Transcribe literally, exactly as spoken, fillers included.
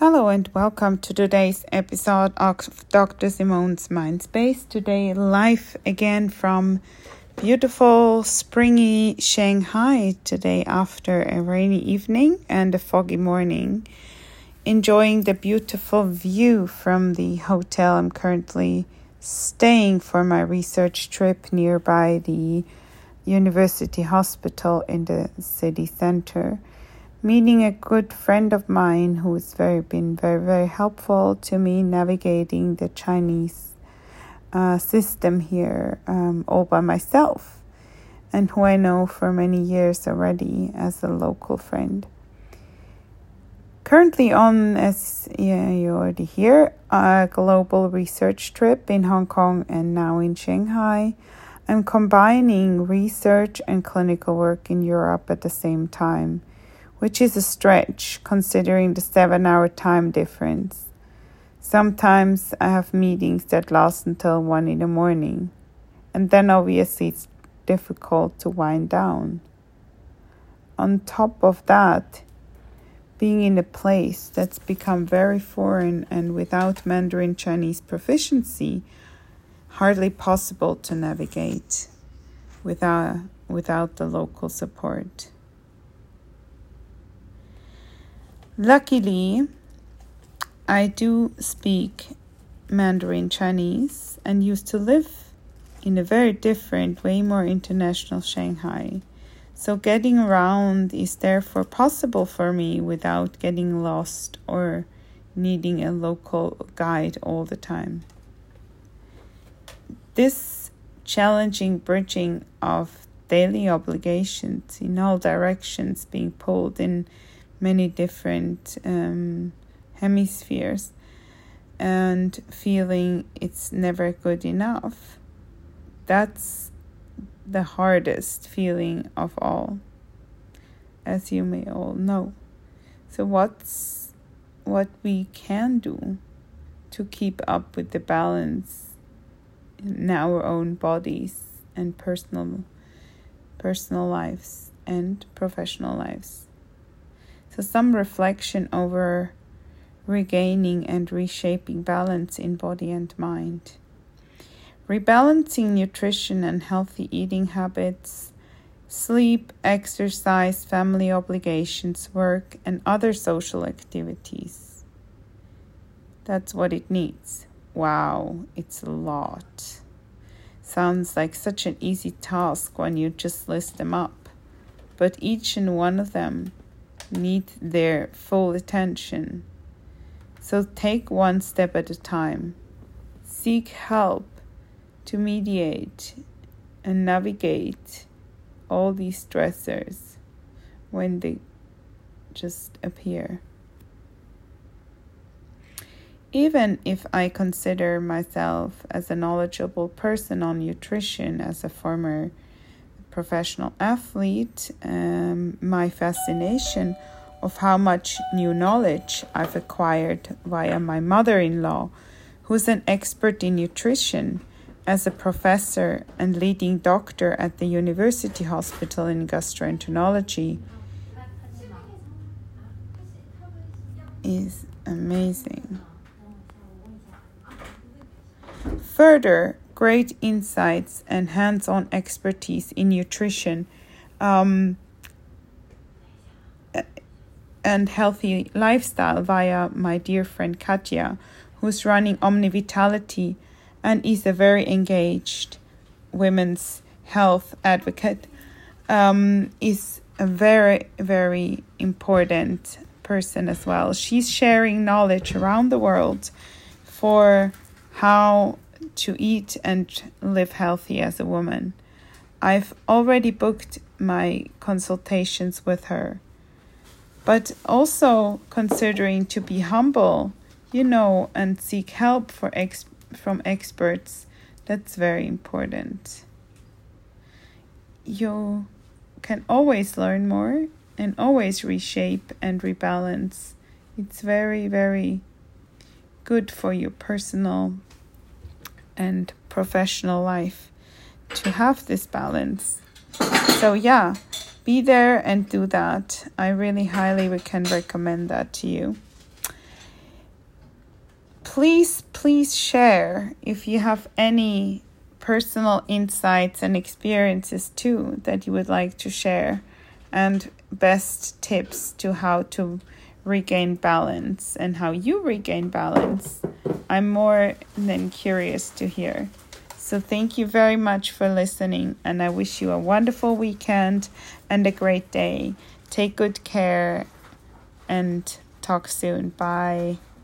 Hello and welcome to today's episode of Doctor Simone's Mindspace. Today live again from beautiful springy Shanghai today after a rainy evening and a foggy morning. Enjoying the beautiful view from the hotel I'm currently staying for my research trip nearby the University Hospital in the city center. Meeting a good friend of mine who has very been very, very helpful to me navigating the Chinese uh, system here um, all by myself, and who I know for many years already as a local friend. Currently on, as yeah, you already hear, a global research trip in Hong Kong and now in Shanghai. I'm combining research and clinical work in Europe at the same time, which is a stretch considering the seven-hour time difference. Sometimes I have meetings that last until one in the morning, and then obviously it's difficult to wind down. On top of that, being in a place that's become very foreign and without Mandarin Chinese proficiency, hardly possible to navigate without, without the local support. Luckily, I do speak Mandarin Chinese and used to live in a very different, way more international Shanghai. So getting around is therefore possible for me without getting lost or needing a local guide all the time. This challenging bridging of daily obligations in all directions being pulled in many different um, hemispheres and feeling it's never good enough. That's the hardest feeling of all, as you may all know. So what's what we can do to keep up with the balance in our own bodies and personal personal lives and professional lives. So some reflection over regaining and reshaping balance in body and mind. Rebalancing nutrition and healthy eating habits, sleep, exercise, family obligations, work, and other social activities. That's what it needs. Wow, it's a lot. Sounds like such an easy task when you just list them up. But each and one of them need their full attention. So take one step at a time. Seek help to mediate and navigate all these stressors when they just appear. Even if I consider myself as a knowledgeable person on nutrition as a former professional athlete, um, my fascination of how much new knowledge I've acquired via my mother-in-law, who's an expert in nutrition as a professor and leading doctor at the University Hospital in gastroenterology, is amazing. Further, great insights and hands-on expertise in nutrition um, and healthy lifestyle via my dear friend Katja, who's running Omnivitality and is a very engaged women's health advocate, um, is a very, very important person as well. She's sharing knowledge around the world for how to eat and live healthy as a woman. I've already booked my consultations with her, but also considering to be humble, you know, and seek help for ex- from experts. That's very important. You can always learn more and always reshape and rebalance. It's very, very good for your personal and professional life to have this balance. So yeah, be there and do that. I really highly can recommend that to you. please, please share if you have any personal insights and experiences too that you would like to share, and best tips to how to regain balance and how you regain balance. I'm more than curious to hear. So thank you very much for listening, and I wish you a wonderful weekend and a great day. Take good care and talk soon. Bye.